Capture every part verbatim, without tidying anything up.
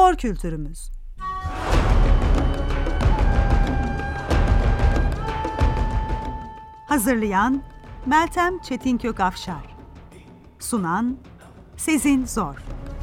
Spor kültürümüz. Hazırlayan Meltem Çetinkök Afşar. Sunan Sezin Zor.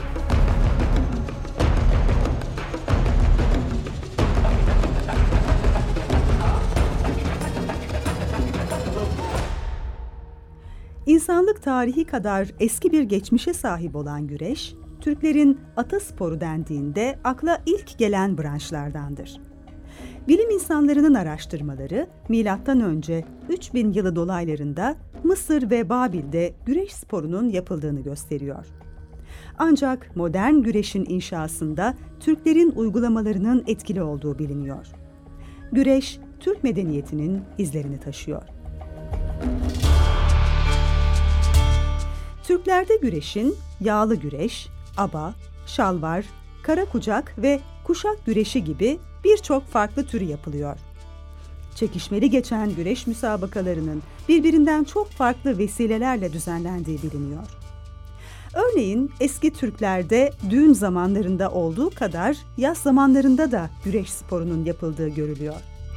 İnsanlık tarihi kadar eski bir geçmişe sahip olan güreş, Türklerin atasporu dendiğinde akla ilk gelen branşlardandır. Bilim insanlarının araştırmaları milattan önce üç bin yılı dolaylarında Mısır ve Babil'de güreş sporunun yapıldığını gösteriyor. Ancak modern güreşin inşasında Türklerin uygulamalarının etkili olduğu biliniyor. Güreş, Türk medeniyetinin izlerini taşıyor. Türklerde güreşin yağlı güreş, aba, şalvar, kara kucak ve kuşak güreşi gibi birçok farklı türü yapılıyor. Çekişmeli geçen güreş müsabakalarının birbirinden çok farklı vesilelerle düzenlendiği biliniyor. Örneğin eski Türklerde düğün zamanlarında olduğu kadar yaz zamanlarında da güreş sporunun yapıldığı görülüyor.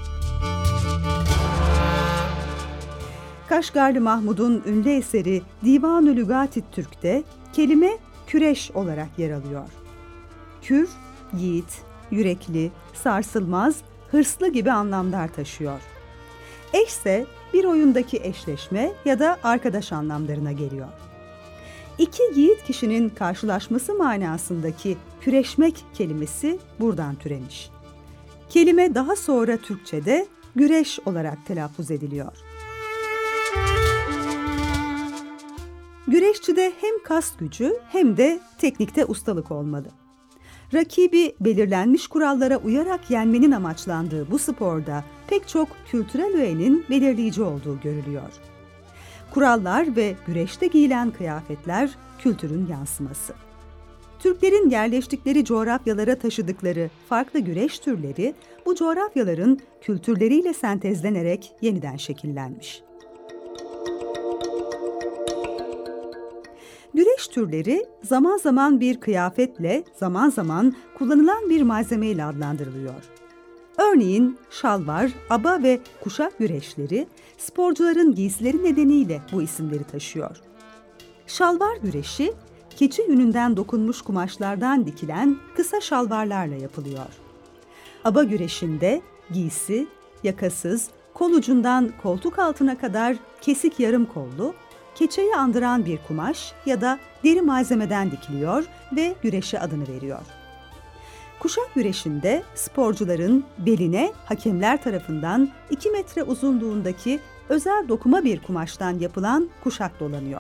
Kaşgarlı Mahmud'un ünlü eseri Divan-ı Lügat-i Türk'te kelime küreş olarak yer alıyor. Kür, yiğit, yürekli, sarsılmaz, hırslı gibi anlamlar taşıyor. Eşse bir oyundaki eşleşme ya da arkadaş anlamlarına geliyor. İki yiğit kişinin karşılaşması manasındaki küreşmek kelimesi buradan türemiş. Kelime daha sonra Türkçe'de güreş olarak telaffuz ediliyor. Güreşçide hem kas gücü hem de teknikte ustalık olmalı. Rakibi belirlenmiş kurallara uyarak yenmenin amaçlandığı bu sporda pek çok kültürel öğenin belirleyici olduğu görülüyor. Kurallar ve güreşte giyilen kıyafetler kültürün yansıması. Türklerin yerleştikleri coğrafyalara taşıdıkları farklı güreş türleri bu coğrafyaların kültürleriyle sentezlenerek yeniden şekillenmiş. Güreş türleri zaman zaman bir kıyafetle, zaman zaman kullanılan bir malzemeyle adlandırılıyor. Örneğin şalvar, aba ve kuşak güreşleri sporcuların giysileri nedeniyle bu isimleri taşıyor. Şalvar güreşi, keçi yününden dokunmuş kumaşlardan dikilen kısa şalvarlarla yapılıyor. Aba güreşinde giysi, yakasız, kol ucundan koltuk altına kadar kesik yarım kollu, keçeyi andıran bir kumaş ya da deri malzemeden dikiliyor ve güreşe adını veriyor. Kuşak güreşinde sporcuların beline hakemler tarafından iki metre uzunluğundaki özel dokuma bir kumaştan yapılan kuşak dolanıyor.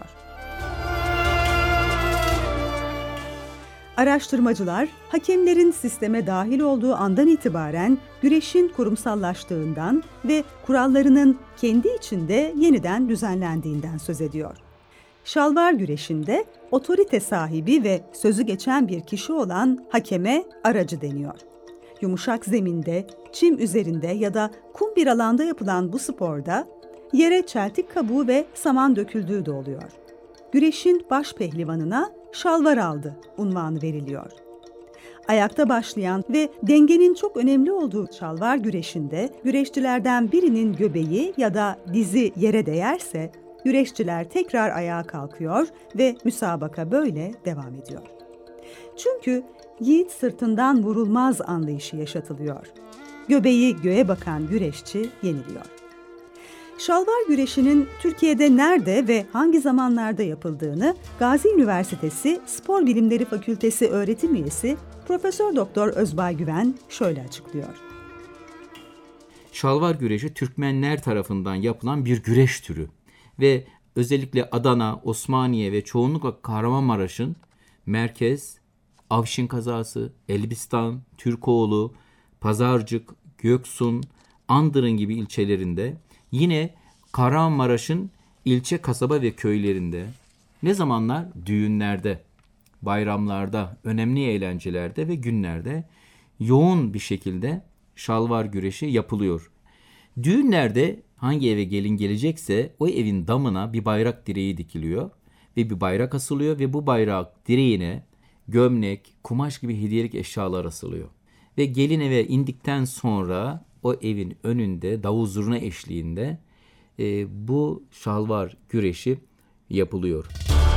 Araştırmacılar, hakemlerin sisteme dahil olduğu andan itibaren güreşin kurumsallaştığından ve kurallarının kendi içinde yeniden düzenlendiğinden söz ediyor. Şalvar güreşinde otorite sahibi ve sözü geçen bir kişi olan hakeme aracı deniyor. Yumuşak zeminde, çim üzerinde ya da kum bir alanda yapılan bu sporda yere çeltik kabuğu ve saman döküldüğü de oluyor. Güreşin baş pehlivanına şalvar aldı unvanı veriliyor. Ayakta başlayan ve dengenin çok önemli olduğu şalvar güreşinde güreşçilerden birinin göbeği ya da dizi yere değerse güreşçiler tekrar ayağa kalkıyor ve müsabaka böyle devam ediyor. Çünkü yiğit sırtından vurulmaz anlayışı yaşatılıyor. Göbeği göğe bakan güreşçi yeniliyor. Şalvar güreşinin Türkiye'de nerede ve hangi zamanlarda yapıldığını Gazi Üniversitesi Spor Bilimleri Fakültesi öğretim üyesi Profesör Doktor Özbay Güven şöyle açıklıyor. Şalvar güreşi Türkmenler tarafından yapılan bir güreş türü ve özellikle Adana, Osmaniye ve çoğunlukla Kahramanmaraş'ın Merkez, Afşin Kazası, Elbistan, Türkoğlu, Pazarcık, Göksun, Andırın gibi ilçelerinde, yine Kahramanmaraş'ın ilçe, kasaba ve köylerinde, ne zamanlar? Düğünlerde, bayramlarda, önemli eğlencelerde ve günlerde yoğun bir şekilde şalvar güreşi yapılıyor. Düğünlerde hangi eve gelin gelecekse o evin damına bir bayrak direği dikiliyor ve bir bayrak asılıyor ve bu bayrak direğine gömlek, kumaş gibi hediyelik eşyalar asılıyor. Ve gelin eve indikten sonra o evin önünde davul zurna eşliğinde e, bu şalvar güreşi yapılıyor.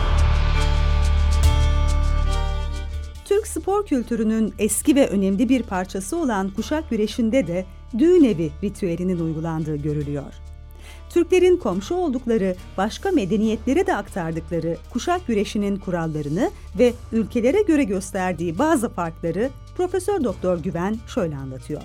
Türk spor kültürünün eski ve önemli bir parçası olan kuşak güreşinde de düğün evi ritüelinin uygulandığı görülüyor. Türklerin komşu oldukları başka medeniyetlere de aktardıkları kuşak güreşinin kurallarını ve ülkelere göre gösterdiği bazı farkları Profesör Doktor Güven şöyle anlatıyor.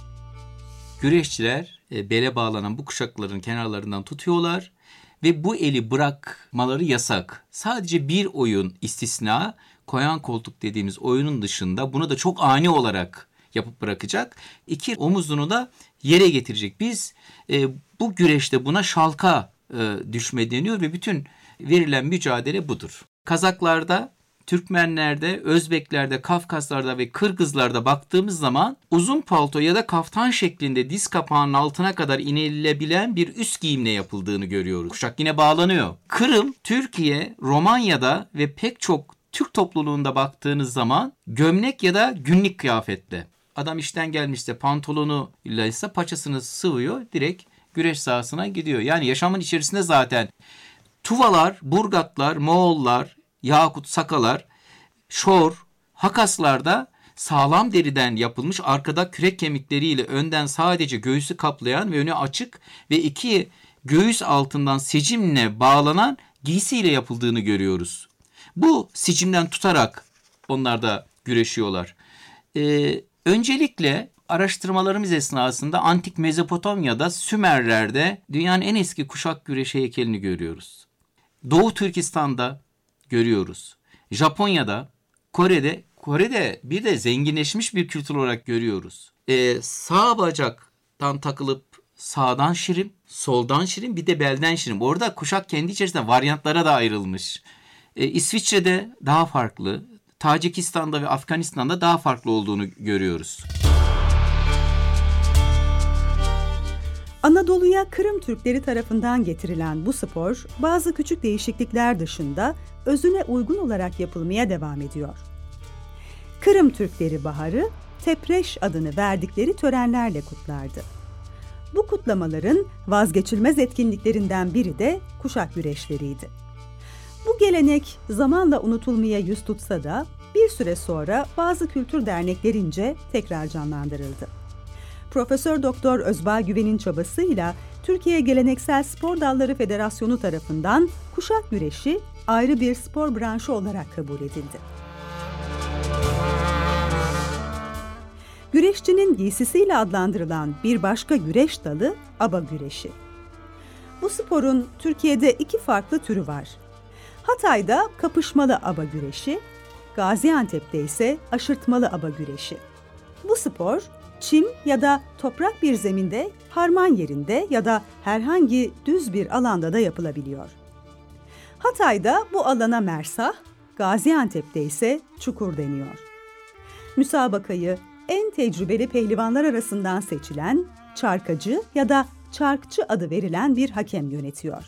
Güreşçiler e, bele bağlanan bu kuşakların kenarlarından tutuyorlar ve bu eli bırakmaları yasak. Sadece bir oyun istisna, koyan koltuk dediğimiz oyunun dışında bunu da çok ani olarak yapıp bırakacak. İki omuzunu da yere getirecek. Biz e, bu güreşte buna şalka e, düşme deniyor ve bütün verilen mücadele budur. Kazaklarda, Türkmenlerde, Özbeklerde, Kafkaslarda ve Kırgızlarda baktığımız zaman uzun palto ya da kaftan şeklinde diz kapağının altına kadar inilebilen bir üst giyimle yapıldığını görüyoruz. Kuşak yine bağlanıyor. Kırım, Türkiye, Romanya'da ve pek çok Türk topluluğunda baktığınız zaman gömlek ya da günlük kıyafetle. Adam işten gelmişse pantolonu ise paçasını sıvıyor, direkt güreş sahasına gidiyor. Yani yaşamın içerisinde zaten Tuvalar, Burgatlar, Moğollar, Yakut, Sakalar, Şor, Hakaslarda sağlam deriden yapılmış, arkada kürek kemikleriyle önden sadece göğüsü kaplayan ve önü açık ve iki göğüs altından sicimle bağlanan giysiyle yapıldığını görüyoruz. Bu sicimden tutarak onlar da güreşiyorlar. Ee, öncelikle araştırmalarımız esnasında Antik Mezopotamya'da, Sümerler'de dünyanın en eski kuşak güreşi heykelini görüyoruz. Doğu Türkistan'da görüyoruz. Japonya'da, Kore'de, Kore'de bir de zenginleşmiş bir kültür olarak görüyoruz. Ee, sağ bacaktan takılıp sağdan şirim, soldan şirim, bir de belden şirim. Orada kuşak kendi içerisinde varyantlara da ayrılmış. Ee, İsviçre'de daha farklı, Tacikistan'da ve Afganistan'da daha farklı olduğunu görüyoruz. Anadolu'ya Kırım Türkleri tarafından getirilen bu spor, bazı küçük değişiklikler dışında özüne uygun olarak yapılmaya devam ediyor. Kırım Türkleri baharı, Tepreş adını verdikleri törenlerle kutlardı. Bu kutlamaların vazgeçilmez etkinliklerinden biri de kuşak güreşleriydi. Bu gelenek zamanla unutulmaya yüz tutsa da bir süre sonra bazı kültür derneklerince tekrar canlandırıldı. Profesör Doktor Özbağ Güven'in çabasıyla Türkiye Geleneksel Spor Dalları Federasyonu tarafından kuşak güreşi ayrı bir spor branşı olarak kabul edildi. Güreşçinin giysisiyle adlandırılan bir başka güreş dalı aba güreşi. Bu sporun Türkiye'de iki farklı türü var. Hatay'da kapışmalı aba güreşi, Gaziantep'te ise aşırtmalı aba güreşi. Bu spor, çim ya da toprak bir zeminde, harman yerinde ya da herhangi düz bir alanda da yapılabiliyor. Hatay'da bu alana mersah, Gaziantep'te ise çukur deniyor. Müsabakayı en tecrübeli pehlivanlar arasından seçilen çarkacı ya da çarkçı adı verilen bir hakem yönetiyor.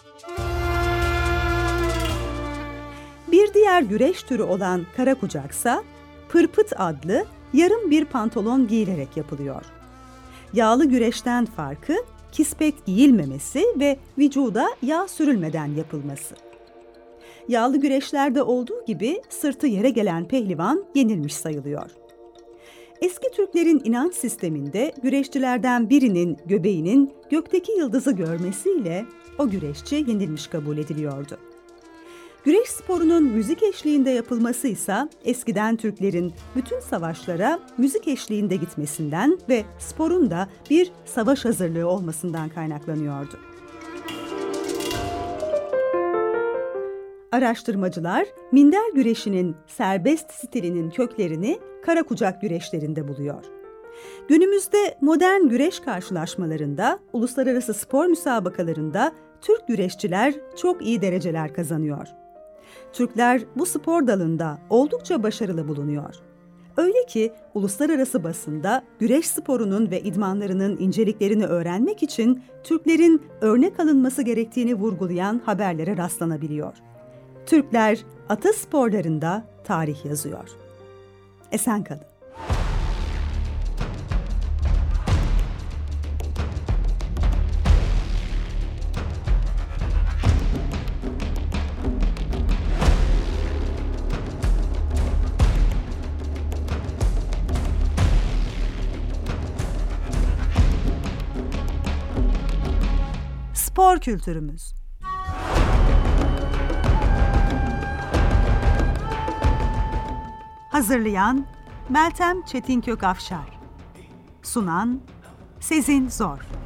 Bir diğer güreş türü olan karakucaksa pırpıt adlı yarım bir pantolon giyilerek yapılıyor. Yağlı güreşten farkı kispet giyilmemesi ve vücuda yağ sürülmeden yapılması. Yağlı güreşlerde olduğu gibi sırtı yere gelen pehlivan yenilmiş sayılıyor. Eski Türklerin inanç sisteminde güreşçilerden birinin göbeğinin gökteki yıldızı görmesiyle o güreşçi yenilmiş kabul ediliyordu. Güreş sporunun müzik eşliğinde yapılması ise eskiden Türklerin bütün savaşlara müzik eşliğinde gitmesinden ve sporun da bir savaş hazırlığı olmasından kaynaklanıyordu. Araştırmacılar minder güreşinin serbest stilinin köklerini karakucak güreşlerinde buluyor. Günümüzde modern güreş karşılaşmalarında, uluslararası spor müsabakalarında Türk güreşçiler çok iyi dereceler kazanıyor. Türkler bu spor dalında oldukça başarılı bulunuyor. Öyle ki uluslararası basında güreş sporunun ve idmanlarının inceliklerini öğrenmek için Türklerin örnek alınması gerektiğini vurgulayan haberlere rastlanabiliyor. Türkler atasporlarında tarih yazıyor. Esen kalın. Spor kültürümüz. Hazırlayan Meltem Çetinkök Afşar. Sunan Sezin Zor.